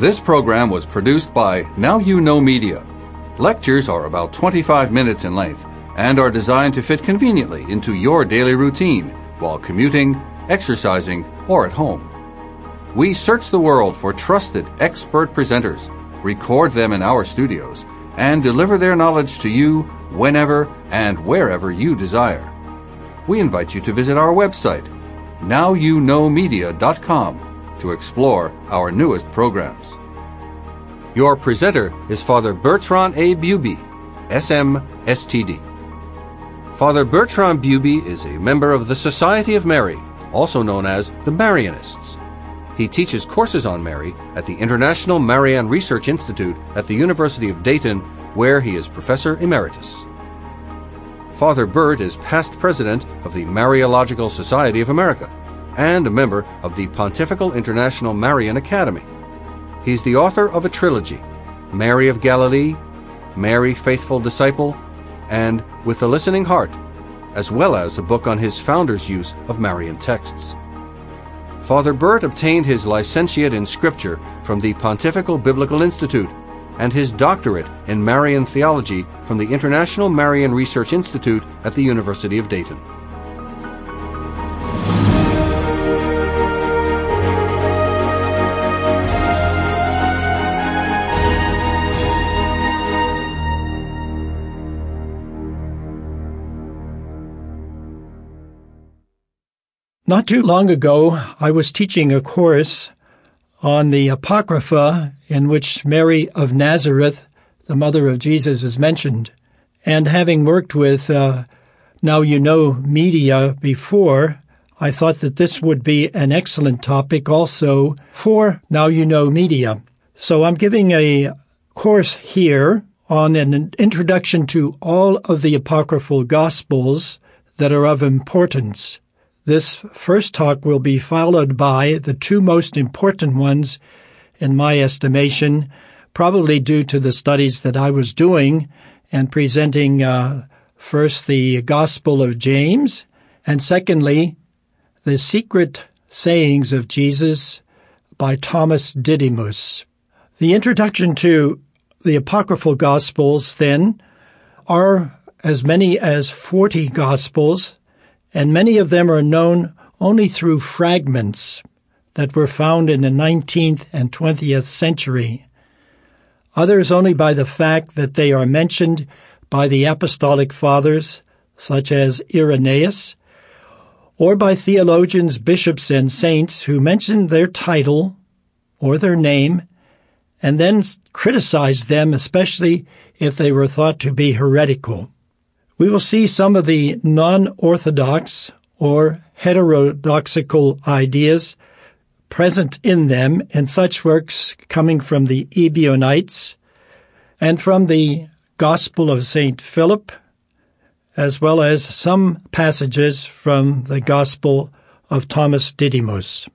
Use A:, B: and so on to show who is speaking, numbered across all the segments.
A: This program was produced by Now You Know Media. Lectures are about 25 minutes in length and are designed to fit conveniently into your daily routine while commuting, exercising, or at home. We search the world for trusted, expert presenters, record them in our studios, and deliver their knowledge to you whenever and wherever you desire. We invite you to visit our website, nowyouKnowMedia.com, to explore our newest programs. Your presenter is Father Bertrand A. Buby, SM.STD. Father Bertrand Buby is a member of the Society of Mary, also known as the Marianists. He teaches courses on Mary at the International Marian Research Institute at the University of Dayton, where he is Professor Emeritus. Father Bert is past president of the Mariological Society of America and a member of the Pontifical International Marian Academy. He's the author of a trilogy, Mary of Galilee, Mary Faithful Disciple, and With a Listening Heart, as well as a book on his founder's use of Marian texts. Father Bert obtained his licentiate in Scripture from the Pontifical Biblical Institute and his doctorate in Marian theology from the International Marian Research Institute at the University of Dayton.
B: Not too long ago, I was teaching a course on the Apocrypha in which Mary of Nazareth, the mother of Jesus, is mentioned. And having worked with Now You Know Media before, I thought that this would be an excellent topic also for Now You Know Media. So I'm giving a course here on an introduction to all of the Apocryphal Gospels that are of importance. This first talk will be followed by the two most important ones, in my estimation, probably due to the studies that I was doing and presenting first the Gospel of James, and secondly, the Secret Sayings of Jesus by Thomas Didymus. The introduction to the Apocryphal Gospels, then, are as many as 40 Gospels, and many of them are known only through fragments that were found in the 19th and 20th century. Others only by the fact that they are mentioned by the Apostolic Fathers, such as Irenaeus, or by theologians, bishops, and saints who mention their title or their name and then criticize them, especially if they were thought to be heretical. We will see some of the non-orthodox or heterodoxical ideas present in them in such works coming from the Ebionites and from the Gospel of St. Philip, as well as some passages from the Gospel of Thomas Didymus.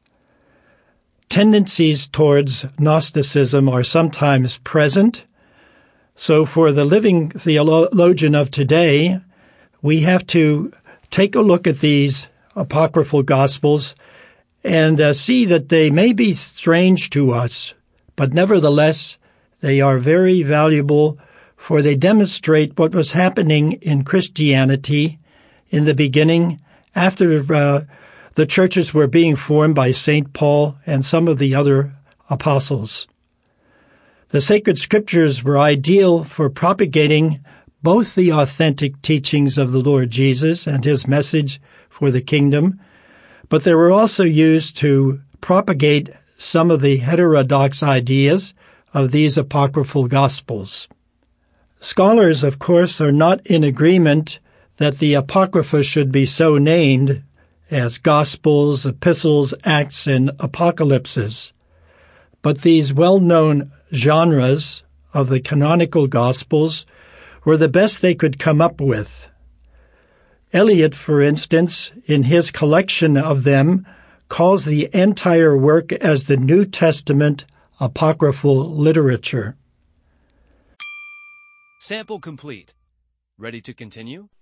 B: Tendencies towards Gnosticism are sometimes present. So for the living theologian of today, we have to take a look at these apocryphal Gospels and see that they may be strange to us, but nevertheless, they are very valuable, for they demonstrate what was happening in Christianity in the beginning, after the churches were being formed by St. Paul and some of the other apostles. The sacred scriptures were ideal for propagating both the authentic teachings of the Lord Jesus and his message for the kingdom, but they were also used to propagate some of the heterodox ideas of these apocryphal Gospels. Scholars, of course, are not in agreement that the Apocrypha should be so named as Gospels, Epistles, Acts, and Apocalypses, but these well-known genres of the canonical Gospels were the best they could come up with. Eliot, for instance, in his collection of them, calls the entire work as the New Testament apocryphal literature.
C: Sample complete. Ready to continue?